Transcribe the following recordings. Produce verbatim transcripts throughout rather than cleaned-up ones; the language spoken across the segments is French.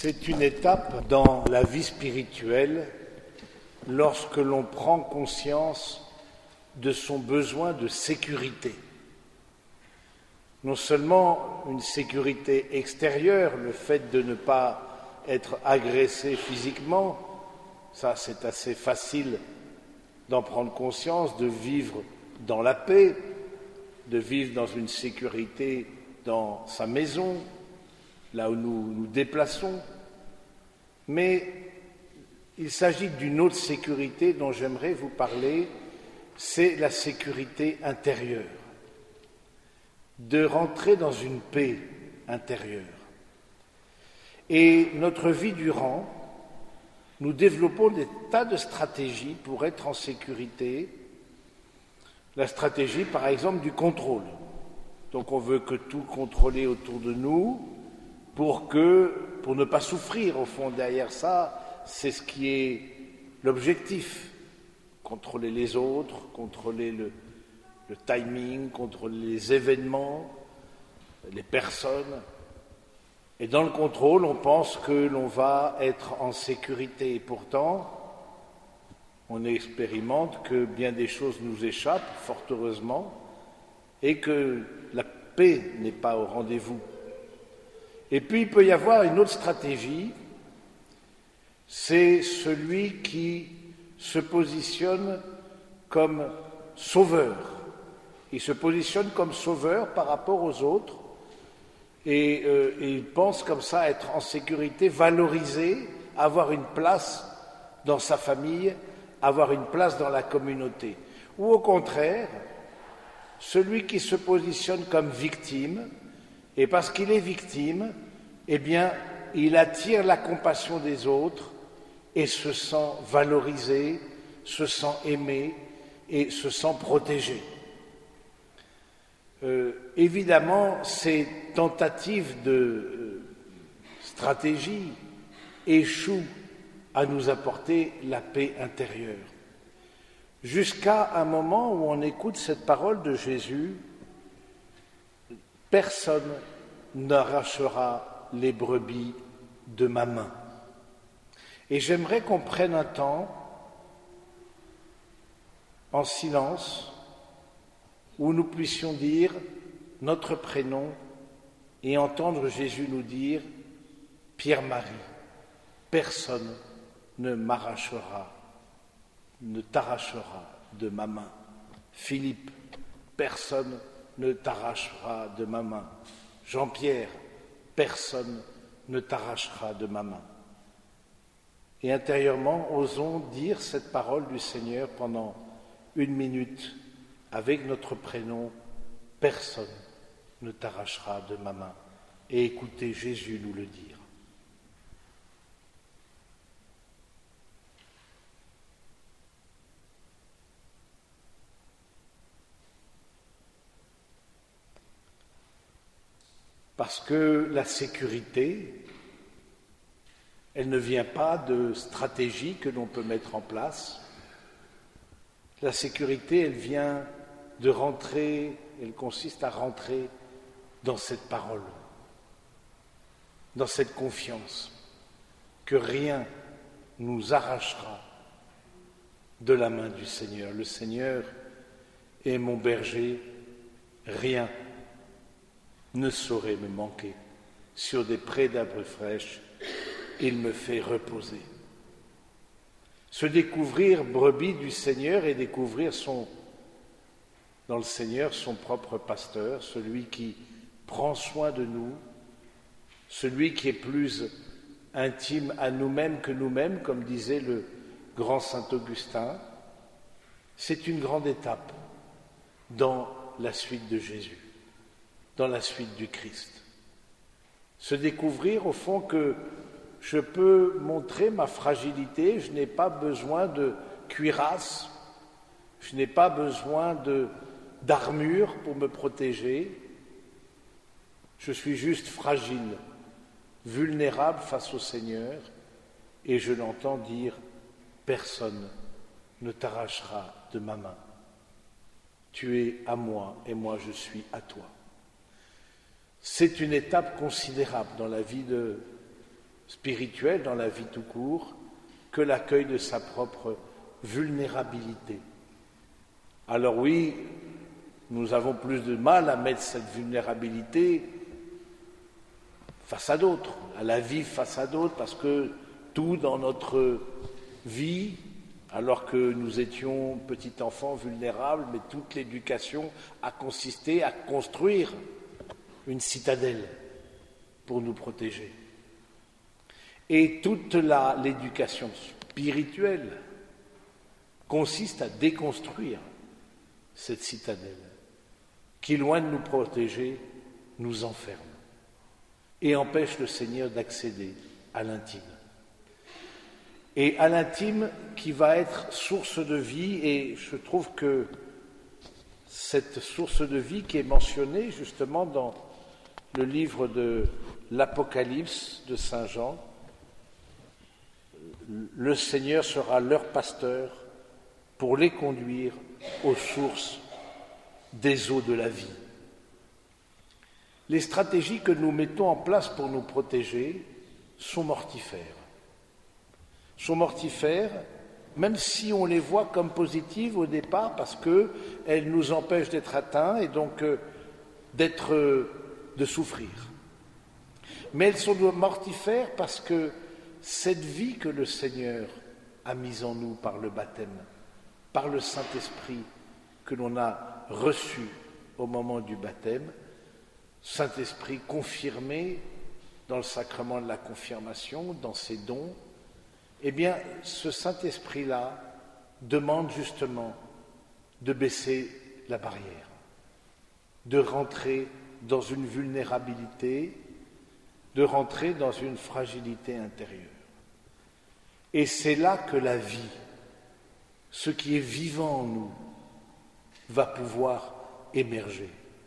C'est une étape dans la vie spirituelle lorsque l'on prend conscience de son besoin de sécurité. Non seulement une sécurité extérieure, le fait de ne pas être agressé physiquement, ça c'est assez facile d'en prendre conscience, de vivre dans la paix, de vivre dans une sécurité dans sa maison, là où nous nous déplaçons. Mais il s'agit d'une autre sécurité dont j'aimerais vous parler, c'est la sécurité intérieure, de rentrer dans une paix intérieure. Et notre vie durant, nous développons des tas de stratégies pour être en sécurité. La stratégie, par exemple, du contrôle. Donc on veut que tout contrôler autour de nous pour que, pour ne pas souffrir. Au fond, derrière ça, c'est ce qui est l'objectif. Contrôler les autres, contrôler le, le timing, contrôler les événements, les personnes. Et dans le contrôle, on pense que l'on va être en sécurité. Et pourtant, on expérimente que bien des choses nous échappent, fort heureusement, et que la paix n'est pas au rendez-vous. Et puis, il peut y avoir une autre stratégie, c'est celui qui se positionne comme sauveur. Il se positionne comme sauveur par rapport aux autres, et, euh, et il pense comme ça être en sécurité, valorisé, avoir une place dans sa famille, avoir une place dans la communauté. Ou au contraire, celui qui se positionne comme victime, et parce qu'il est victime, eh bien, il attire la compassion des autres et se sent valorisé, se sent aimé et se sent protégé. Euh, évidemment, ces tentatives de euh, stratégie échouent à nous apporter la paix intérieure. Jusqu'à un moment où on écoute cette parole de Jésus, personne n'arrachera les brebis de ma main. Et j'aimerais qu'on prenne un temps en silence où nous puissions dire notre prénom et entendre Jésus nous dire « Pierre-Marie, personne ne m'arrachera, ne t'arrachera de ma main. Philippe, personne ne t'arrachera de ma main. Jean-Pierre, personne ne t'arrachera de ma main. » Et intérieurement, osons dire cette parole du Seigneur pendant une minute avec notre prénom, personne ne t'arrachera de ma main. Et écoutez Jésus nous le dire. Parce que la sécurité, elle ne vient pas de stratégies que l'on peut mettre en place. La sécurité, elle vient de rentrer, elle consiste à rentrer dans cette parole, dans cette confiance, que rien nous arrachera de la main du Seigneur. Le Seigneur est mon berger, rien ne saurait me manquer. Sur des prés d'arbres fraîches, il me fait reposer. Se découvrir brebis du Seigneur et découvrir son, dans le Seigneur son propre pasteur, celui qui prend soin de nous, celui qui est plus intime à nous-mêmes que nous-mêmes, comme disait le grand saint Augustin, c'est une grande étape dans la suite de Jésus, dans la suite du Christ. Se découvrir au fond que je peux montrer ma fragilité, je n'ai pas besoin de cuirasse, je n'ai pas besoin de, d'armure pour me protéger, je suis juste fragile, vulnérable face au Seigneur, et je l'entends dire « Personne ne t'arrachera de ma main. Tu es à moi et moi je suis à toi. » C'est une étape considérable dans la vie de spirituel dans la vie tout court que l'accueil de sa propre vulnérabilité. Alors oui, nous avons plus de mal à mettre cette vulnérabilité face à d'autres, à la vie face à d'autres, parce que tout dans notre vie, alors que nous étions petits enfants vulnérables, mais toute l'éducation a consisté à construire une citadelle pour nous protéger. Et toute la, l'éducation spirituelle consiste à déconstruire cette citadelle qui, loin de nous protéger, nous enferme et empêche le Seigneur d'accéder à l'intime. Et à l'intime qui va être source de vie, et je trouve que cette source de vie qui est mentionnée justement dans le livre de l'Apocalypse de Saint Jean, le Seigneur sera leur pasteur pour les conduire aux sources des eaux de la vie. Les stratégies que nous mettons en place pour nous protéger sont mortifères. Sont mortifères, même si on les voit comme positives au départ, parce qu'elles nous empêchent d'être atteints et donc euh, d'être, euh, de souffrir. Mais elles sont mortifères parce que cette vie que le Seigneur a mise en nous par le baptême, par le Saint-Esprit que l'on a reçu au moment du baptême, Saint-Esprit confirmé dans le sacrement de la confirmation, dans ses dons, eh bien, ce Saint-Esprit-là demande justement de baisser la barrière, de rentrer dans une vulnérabilité, de rentrer dans une fragilité intérieure. Et c'est là que la vie, ce qui est vivant en nous, va pouvoir émerger.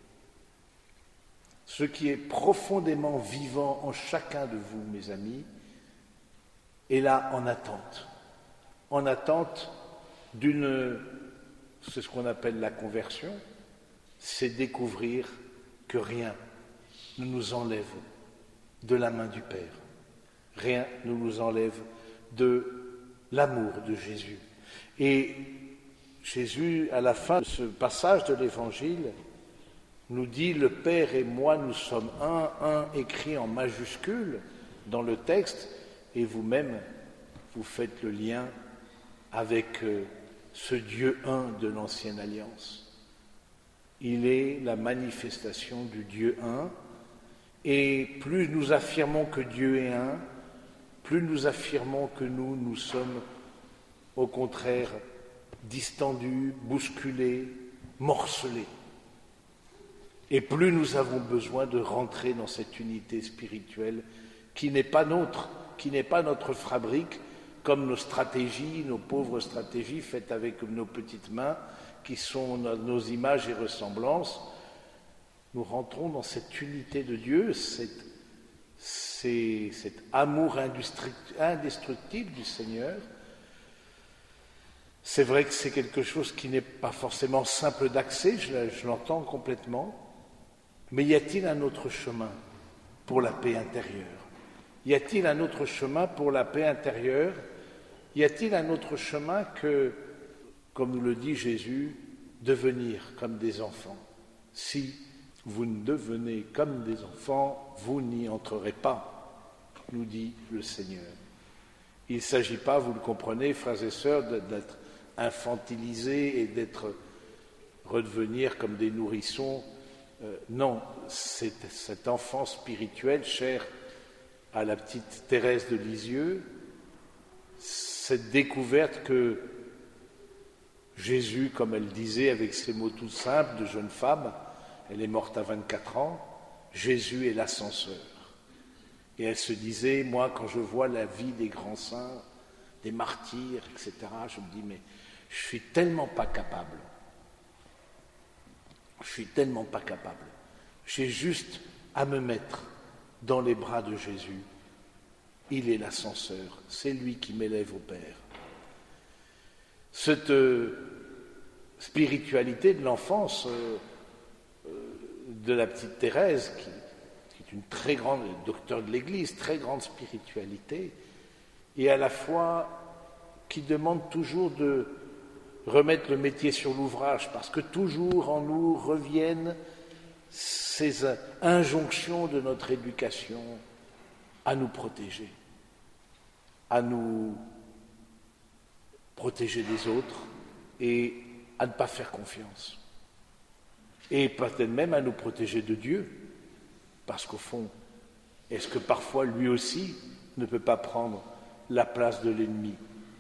Ce qui est profondément vivant en chacun de vous, mes amis, est là en attente. En attente d'une, c'est ce qu'on appelle la conversion, c'est découvrir que rien ne nous enlève de la main du Père. Rien ne nous enlève de l'amour de Jésus. Et Jésus, à la fin de ce passage de l'Évangile, nous dit « Le Père et moi, nous sommes un », un écrit en majuscule dans le texte, et vous-même, vous faites le lien avec euh, ce Dieu un de l'Ancienne Alliance. Il est la manifestation du Dieu un, et plus nous affirmons que Dieu est un, plus nous affirmons que nous, nous sommes au contraire distendus, bousculés, morcelés. Et plus nous avons besoin de rentrer dans cette unité spirituelle qui n'est pas nôtre, qui n'est pas notre fabrique, comme nos stratégies, nos pauvres stratégies faites avec nos petites mains, qui sont nos images et ressemblances. Nous rentrons dans cette unité de Dieu, cette, c'est, cet amour indestructible du Seigneur. C'est vrai que c'est quelque chose qui n'est pas forcément simple d'accès, je, je l'entends complètement, mais y a-t-il un autre chemin pour la paix intérieure ? Y a-t-il un autre chemin pour la paix intérieure ? Y a-t-il un autre chemin que, comme nous le dit Jésus, devenir comme des enfants ? Si vous ne devenez comme des enfants, vous n'y entrerez pas, nous dit le Seigneur. Il ne s'agit pas, vous le comprenez, frères et sœurs, d'être infantilisés et d'être redevenir comme des nourrissons. Euh, non, c'est cet enfant spirituel, cher à la petite Thérèse de Lisieux, cette découverte que Jésus, comme elle disait avec ses mots tout simples de jeune femme, elle est morte à vingt-quatre ans, Jésus est l'ascenseur. Et elle se disait, moi, quand je vois la vie des grands saints, des martyrs, et cetera, je me dis, mais je suis tellement pas capable. Je suis tellement pas capable. J'ai juste à me mettre dans les bras de Jésus. Il est l'ascenseur, c'est lui qui m'élève au Père. Cette euh, spiritualité de l'enfance euh, euh, de la petite Thérèse, qui, qui est d'une très grande, docteur de l'Église, très grande spiritualité, et à la fois qui demande toujours de remettre le métier sur l'ouvrage, parce que toujours en nous reviennent ces injonctions de notre éducation à nous protéger, à nous protéger des autres et à ne pas faire confiance. Et peut-être même à nous protéger de Dieu, parce qu'au fond, est-ce que parfois lui aussi ne peut pas prendre la place de l'ennemi?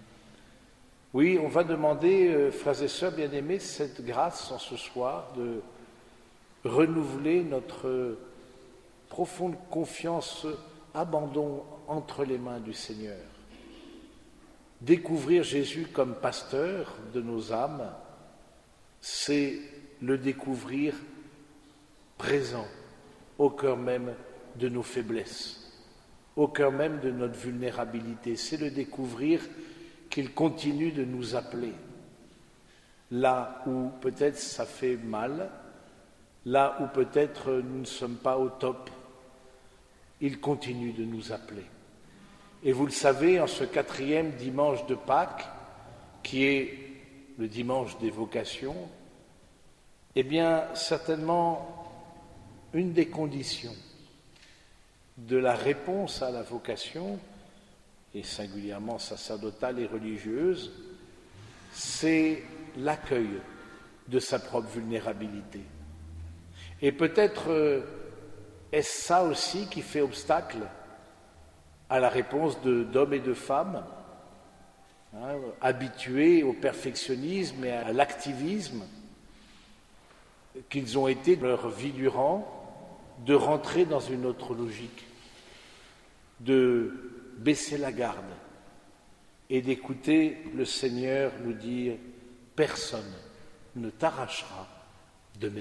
Oui, on va demander, euh, frères et sœurs bien-aimés, cette grâce en ce soir de renouveler notre profonde confiance, abandon entre les mains du Seigneur. Découvrir Jésus comme pasteur de nos âmes, c'est le découvrir présent au cœur même de nos faiblesses, au cœur même de notre vulnérabilité. C'est le découvrir qu'il continue de nous appeler. Là où peut-être ça fait mal, là où peut-être nous ne sommes pas au top, il continue de nous appeler. Et vous le savez, en ce quatrième dimanche de Pâques, qui est le dimanche des vocations, eh bien, certainement, une des conditions de la réponse à la vocation, et singulièrement sacerdotale et religieuse, c'est l'accueil de sa propre vulnérabilité. Et peut-être euh, est-ce ça aussi qui fait obstacle à la réponse de, d'hommes et de femmes, hein, habitués au perfectionnisme et à l'activisme qu'ils ont été dans leur vie durant, de rentrer dans une autre logique, de baisser la garde et d'écouter le Seigneur nous dire « Personne ne t'arrachera de mes mains ».